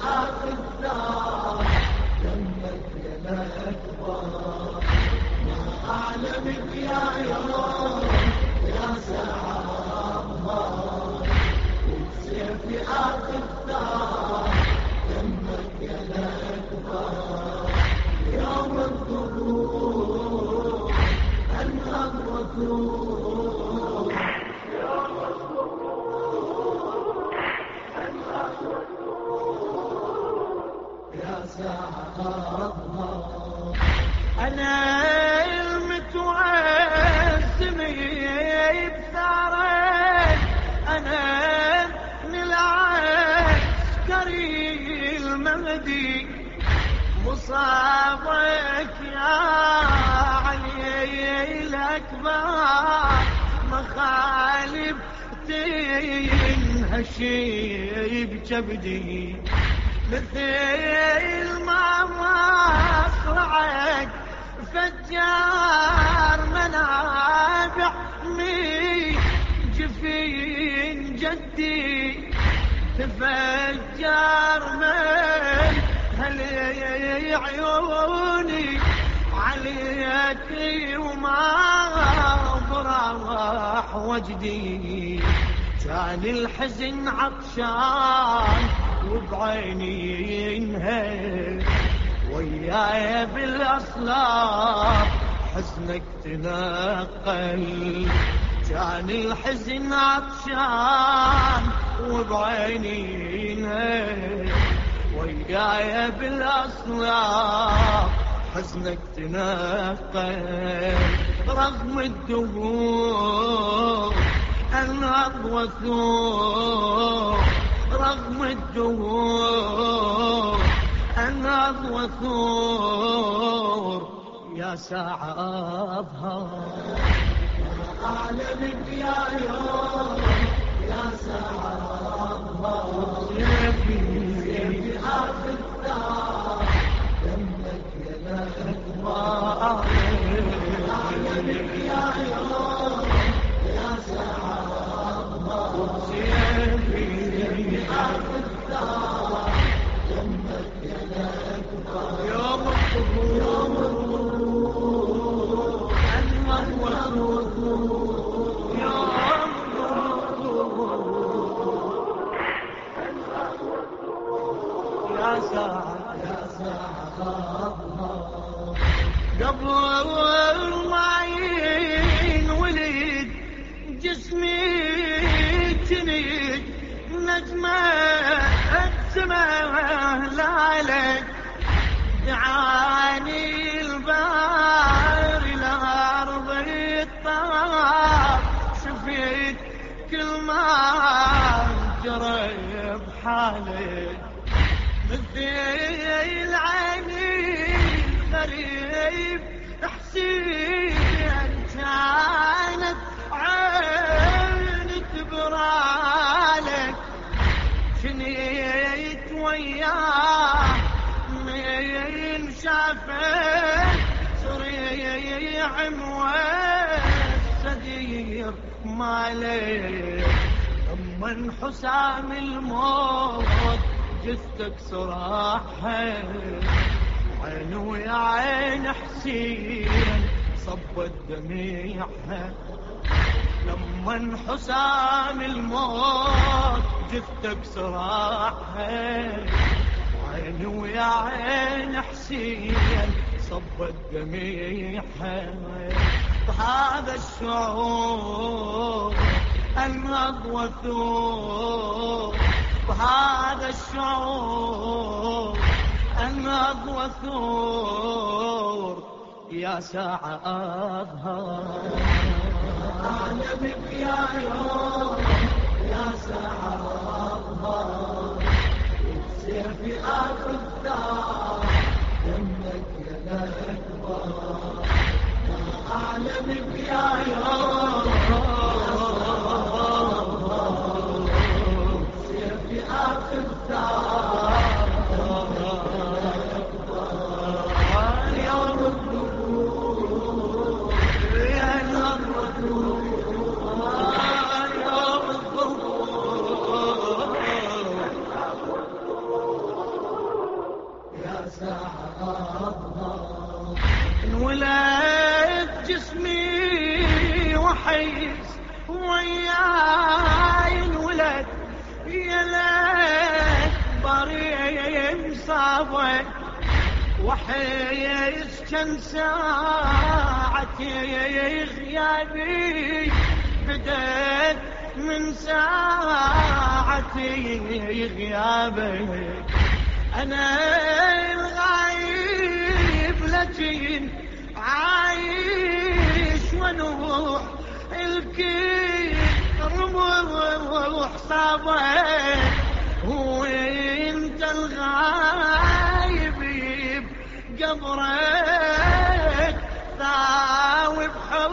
آخر الدار دمك يا الأكبر ما أعلمك يا يوم يا سعادها وبسيفي آخر الدار دمك يا الأكبر يوم الظهور أنهض وثور يوم الظهور أنهض وثور يا سعادها أنا المتوسم بثارك أنا من العسكري المهدي مصابك يا علي الأكبر مخالب تنهشي بكبدي مثل ما مصرعك فجار منابع من جفين جدي تفجر من هلي عيوني عليك وما براح وجدي كان الحزن عطشان وبعيني ينهل وياي بالاصلاب حزنك تنقل كان الحزن عطشان وبعيني ينهل وياي بالاصلاب حزنك تنقل رغم الدهور انهض وثور رغم الدهور انهض وثور يا ساعة أظهر أعلمك يا يوم يا ساعة أظهر في آخر الدار دمك يا الأكبر أعلمك يا يوم يا ساعة أظهر في آخر الدار دمك يا الأكبر يوم الظهور يوم الظهور أنهض وثور يوم الظهور يا ساعة قبل ما ينولد جسمي تنيد نجمة السماء لالك دعاني البار الأرض الطاب شفيت كل ما جرى بحالك مثل عيني غريب حسين كانت عينك برالك شنيت وياه من شافك سريع والسدير مالك من حسام الموت جثتك صراحة عين ويا عين حسين صبت دميعها لما حسام الموت جثتك صراحة عين ويا عين حسين صبت دميعها بهذا الشعور انهض وثور بهذا الشعور انهض وثور يا ساعة أظهر أعلمك يا يوم يا ساعة أظهر سير في آخر الدار دمك يا الأكبر أعلمك يا يوم سير في آخر الدار يوم الظهور يا أظهر انولد جسمي وحيس وياي انولد يا ليت بريم صابك وحيس كان ساعتي غيابي بدأت من ساعتي غيابك أنا الغايب لكن عايش ونروح الكل رموح صابك وانت الغايب بقبرك ثاوي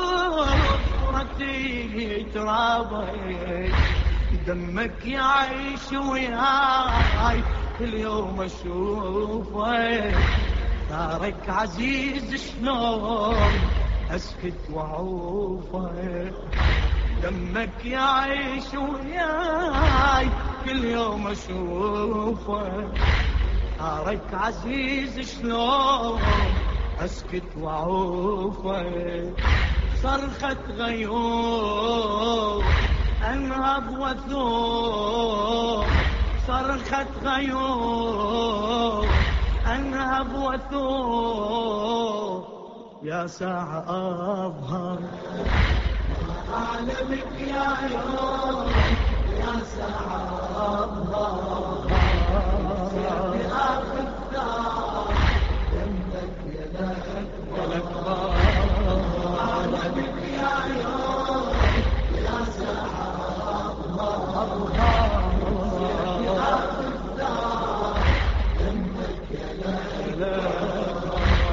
بحضرتي ترابك دمك يعيش وياي كل يوم اشوفك ثارك عزيز شلون اسكت واعوفك دمك يعيش وياي كل يوم اشوفك ثارك عزيز شلون اسكت واعوفك صرخة غيوم انهض وثوب صرخة غيوم انهض وثوب يا ساعة اظهر أعلمك يا يوم يا ساعة أظهر بآخر الدار جنبك يا الأكبر أعلمك يا يوم يا ساعة أظهر بآخر الدار جنبك يا الأكبر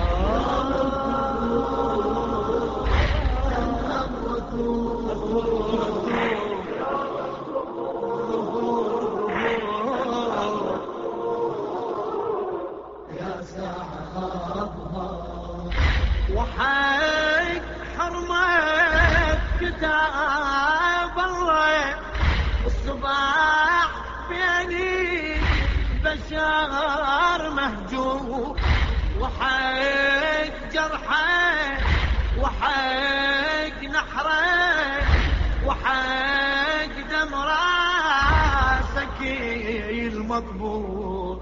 وحيك حرمك كتاب الله الصباح بيني بشر مهجور وحيك جرحك وحيك نحرك وحيك دم راسك المطبوع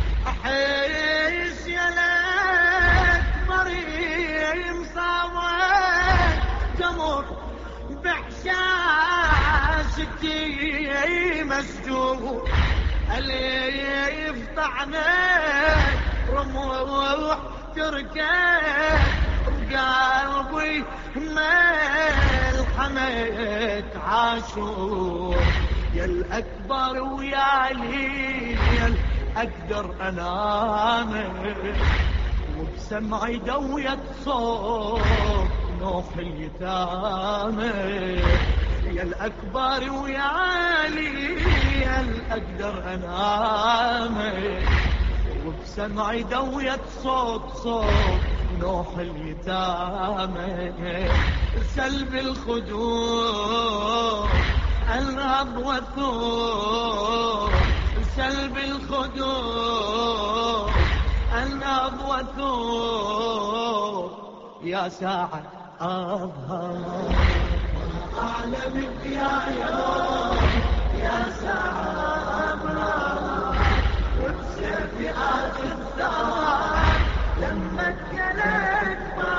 احس يا ليت مريم صامت تمر بحشاشتي مسجون اللي يفطعنك رموح تركك بقلبي ملحمة عاشور يا الأكبر ويا لي أقدر أنامك وبسمعي دوية صوت نوح اليتامى يا الأكبر ويا لي أقدر أنامك وبسمعي دوية صوت نوح اليتامى سلب الخدود الأرض والثور سلب الخدود الأرض والثور يا ساعة أظهر أعلمك يا يوم يا ساعة أظهر وبسيفي آخذ الثار لما اتكلت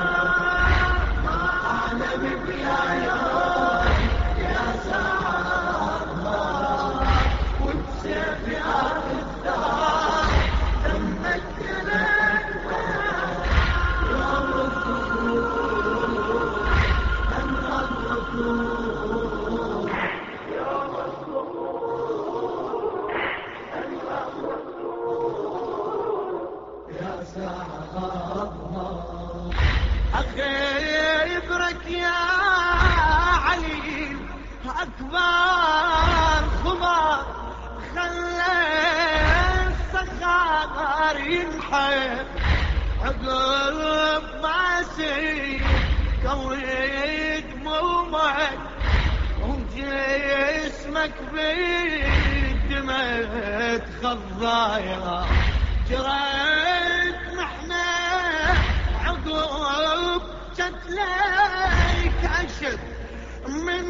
أعلمك يا يوم يا ساعة أظهر وبسيفي آخذ الثار لما اتكلت يوم الظهور أنهض وثور يوم الظهور أنهض وثور يا ساعة أظهر أخبرك يا علي أكبر خبر خلى الصخر ينحب عقب ما سير كويت ملمك وجسمك بالدماء تخضايا جريت محنة ليك أشد من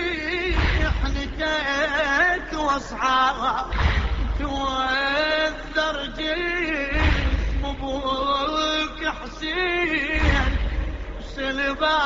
محنتك واصعب توذر جسم ابوك حسين سلبا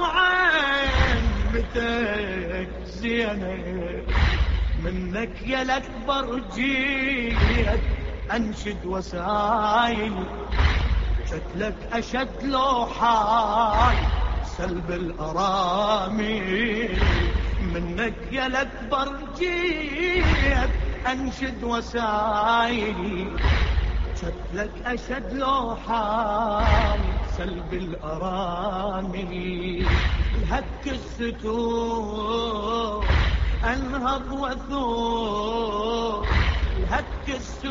وعمتك زينب منك يا الأكبر جيت أنشد وسايل شكلك أشد لو حال سلب الأرامل منك يا الأكبر جيت أنشد وسايل شكلك أشد لو حال سلب الأرامل هك الستور أنهض وثور هك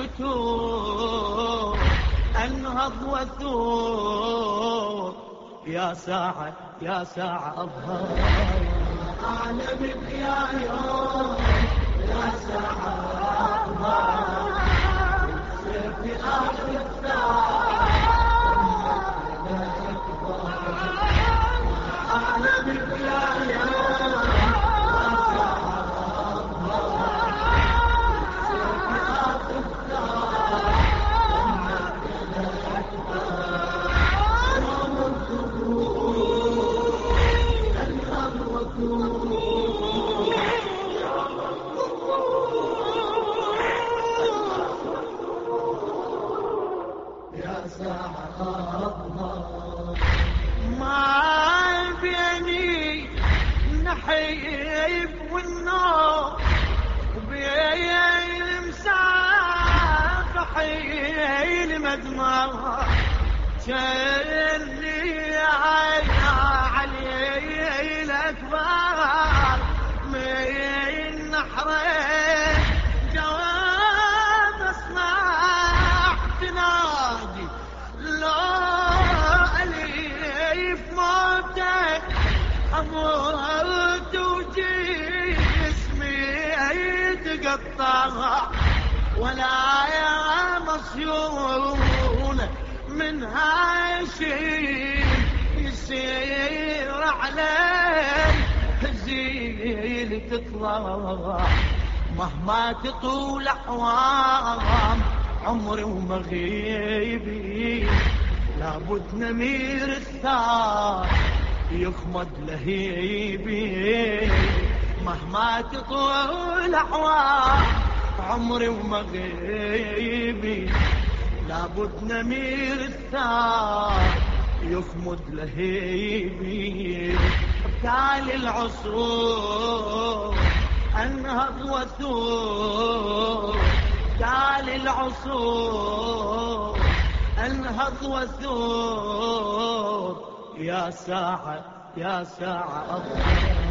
الستور أنهض وثور يا ساعة يا ساعة أظهر أعلمك يا يوم يا ساعة أظهر في آخر الساعة أعلمك يا يوم ما بيني نحيب والنور وبين مسافحين مدمع جني علي الأكبر من نحرين جواب اسمع تنادي لو أليف موتك أموت وجسمي يتقطع ولا يا مصيون من هالشي يصير عليه هزيل تطلع مهما تطول أحوام عمري ومغيبي لابد نمير الثار يخمد لهيبي مهما تطول أحوام عمري ومغيبي لابد نمير الثار يخمد لهيبي ابتالي العصور انهض وثور ابتالي العصور انهض وثور يا ساعة يا ساعة أظهر